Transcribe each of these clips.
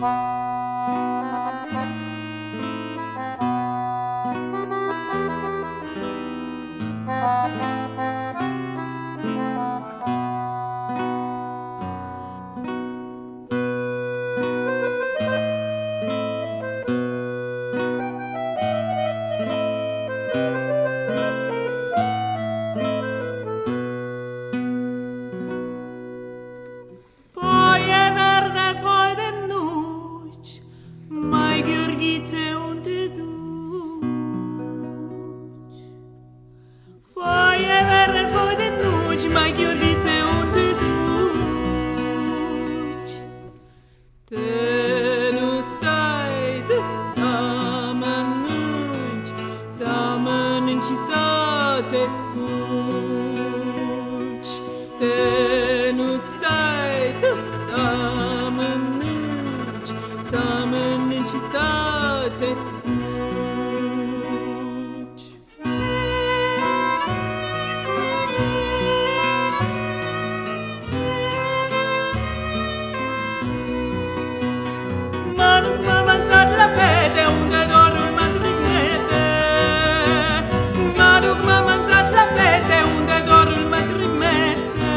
Mai Gheorghițe, unde duci? Te nu stai de să mănânci și să te culci. Te nu stai de să mănânci și să te culci. M-am lansat la fete unde dorul mă trimite. M-am lansat la fete unde dorul mă trimite.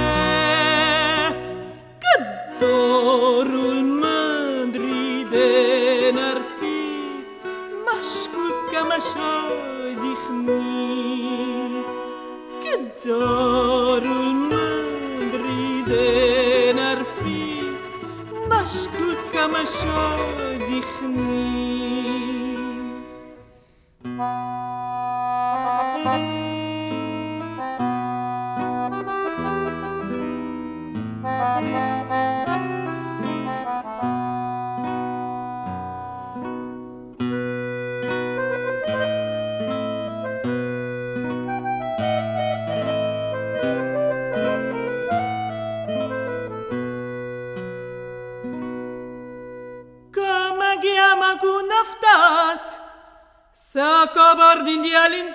Că dorul mândrii de n-ar fi, m-aș culca, m-aș odihni. Că dorul mândrii de n-ar fi, m-aș culca, m-aș odihni. Cu naftat să cobor din deal în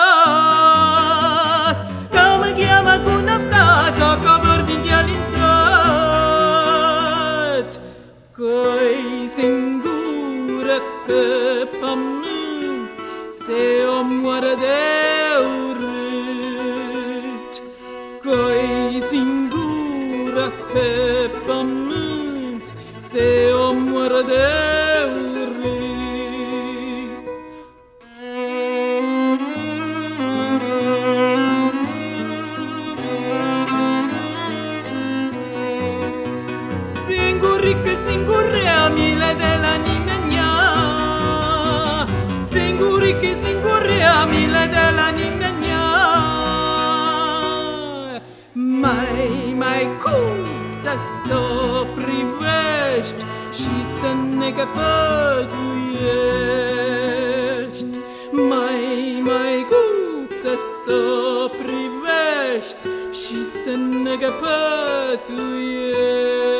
sat. Că mă cheamă cu naftat să cobor din deal în sat. Că-i singură pe pământ se omoară de urât. Că-i singură pe pământ se omoară de urât. Singurică, singurea, milă de la nimeni. Singurică, singurea, milă de la nimeni. Mai cum să s-o privești și să ne căpătuiești. Mai cum să s-o privești și să ne căpătuiești.